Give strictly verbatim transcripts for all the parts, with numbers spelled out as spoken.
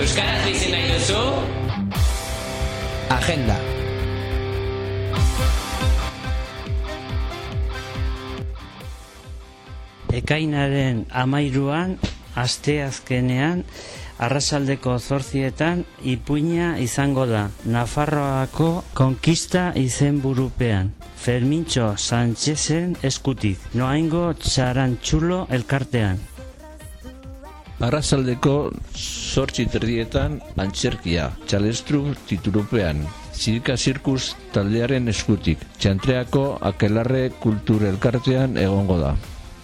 Euskaraz bizi nahi duzu? Agenda. Ekainaren amairuan, asteazkenean, arratsaldeko zortzietan ipuina izango da, Nafarroako konkista izenburupean, Fermintxo Sánchezen eskutik, Noaingo Txarantxulo elkartean. Arratsaldeko zortzi terdietan antzerkia, Txalestru titulupean, Zirika Zirkus taldearen eskutik, Txantreako Akelarre Kultur elkartean egongo da.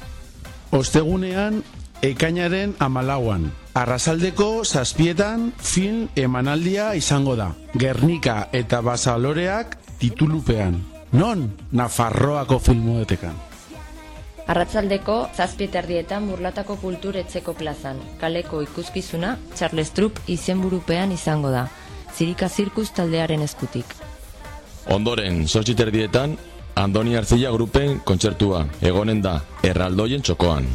Ostegunean, ekainaren amalauan, arratsaldeko zazpietan film emanaldia izango da. Gernika eta Basaloreak titulupean. Non? Nafarroako filmotekan. Arratsaldeko zazpieterdietan Burlatako Kultur Etxeko plazan. Kaleko ikuskizuna Txarlestrup izenburupean izango da. Zirika Zirkus taldearen eskutik. Ondoren, zortziterdietan, Andoni Artzilla grupen kontzertua, egonen da, erraldoien txokoan.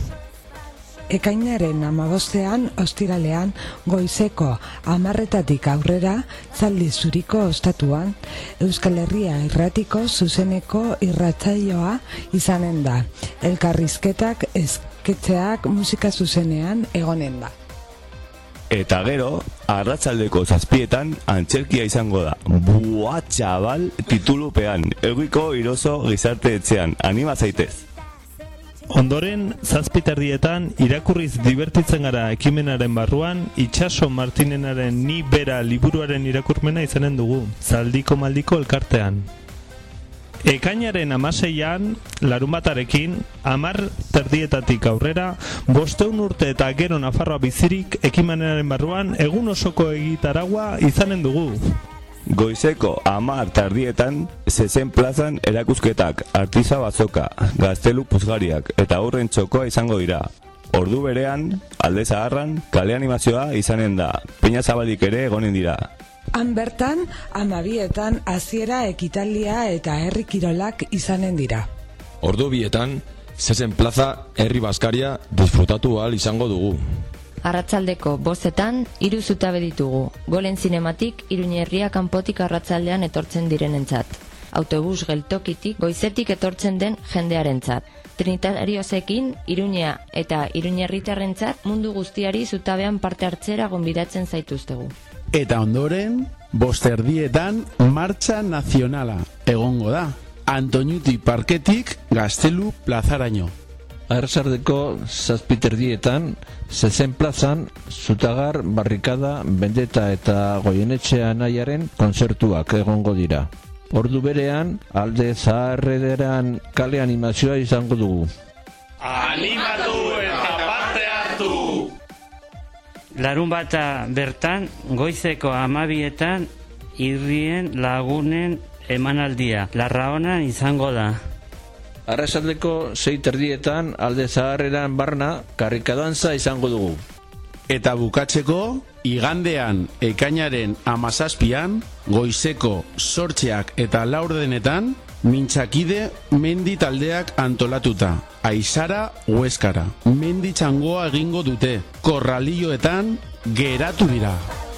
Ekainaren amabostean, ostiralean, goizeko hamarretatik aurrera, Zaldi Zuriko ostatuan, Euskal Herria irratiko zuzeneko irratsaioa izanen da. Elkarrizketak, esketxeak musika zuzenean egonen da. Eta gero, arratsaldeko zazpietan antzerkia izango da. Buah, txabal, titulupean, Eguiko Iroso gizarte etxean. Anima zaitez. Ondoren, zazpiterdietan irakurriz divertitzen gara ekimenaren barruan, Itxaso Martinenaren Ni Bera liburuaren irakurmena izanen dugu, Zaldiko Maldiko elkartean. Ekainaren amaseian, larunbatarekin, hamar terdietatik aurrera, bosteun urte eta gero Nafarroa bizirik ekimenaren barruan egun osoko egitaragua izanen dugu. Goizeko hamar tardietan, Zezen plazan erakusketak, Artiza Bazoka, Gaztelu Puzgariak eta Aurren txokoa izango dira. Ordu berean, Alde Zaharran, kale animazioa izanen da, Peña Zabalik ere egonen dira. Han bertan, amabietan, hasiera ekitaldia eta herri kirolak izanen dira. Ordu bietan, Zezen plaza, herri Baskaria disfrutatu ahal izango dugu. Arratsaldeko bostetan, hiru zutabe ditugu. Golen zinematik, Iruñerria kanpotik arratsaldean etortzen direnentzat. Autobus geltokitik, goizetik etortzen den jendearentzat. Trinitariosekin, Iruñea eta Iruñerritarrentzat mundu guztiari zutabean parte hartzera gonbidatzen zaituztegu. Eta ondoren, bosterdietan martxa nazionala egongo da. Antoñuti parketik Gaztelu plazaraino. Arratsaldeko zazpiterdietan, Zezen plazan, Zutagar, Barrikada, Bendeta eta Goienetxea Anaiaren kontzertuak egongo dira. Ordu berean, Alde Zaharrederan kale animazioa izango dugu. Animatu eta parte hartu! Larunbata bertan, goizeko amabietan, Irrien Lagunen emanaldia, Larraonan izango da. Arratsaldeko sei terdietan, Alde Zaharreran barna, karrikadantza izango dugu. Eta bukatzeko, igandean ekainaren amazazpian, goizeko zortziak eta laurdenetan, mintzakide mendi taldeak antolatuta. Aizara Hueskara. Mendi txangoa egingo dute. Korralioetan geratu dira.